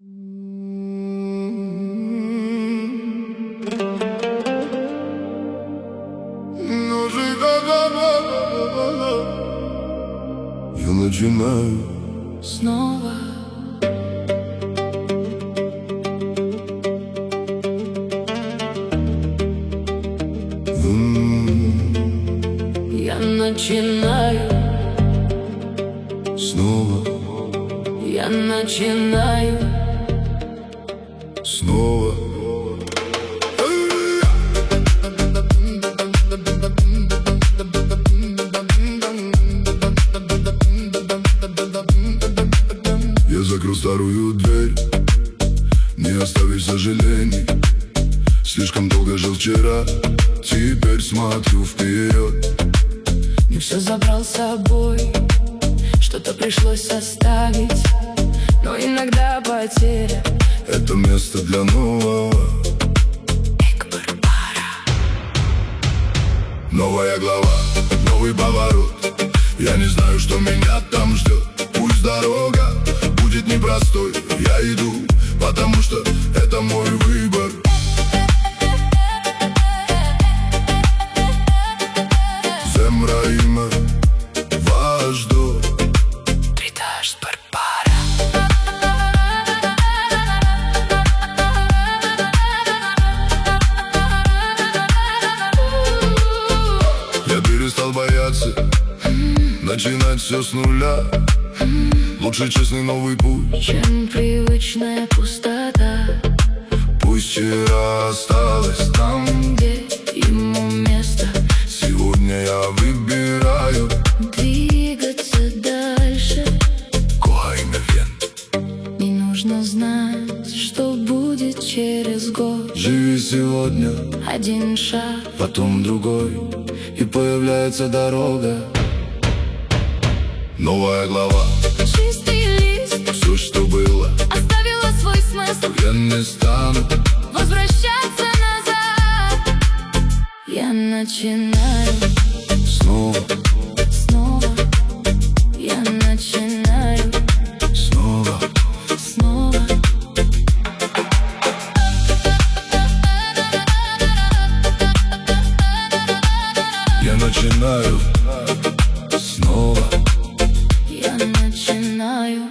Я начинаю снова. Я начинаю снова. Я начинаю снова. Я закрыл старую дверь, не оставишь сожалений. Слишком долго жил вчера, теперь смотрю вперед. Не все забрал с собой, что-то пришлось оставить, но иногда потеря — это место для нового. Новая глава, новый поворот. Я не знаю, что меня там ждет. Пусть дорога будет непростой, я иду, потому что это мой выбор. Земля има ваш дом. Тритаж Барбара. Я перестал бояться начинать все с нуля. Лучше честный новый путь, чем привычная пустота. пусть вчера осталось там, где ему место. Сегодня я выбираю Двигаться дальше. Койновен. Не нужно знать, что будет через год. Живи сегодня, Один шаг, потом другой, и появляется дорога. Новая глава, чистый лист все, что было, оставила свой смысл. я не стану Возвращаться назад. Я начинаю снова. снова. Я начинаю Снова. снова. Я начинаю снова. Я начинаю.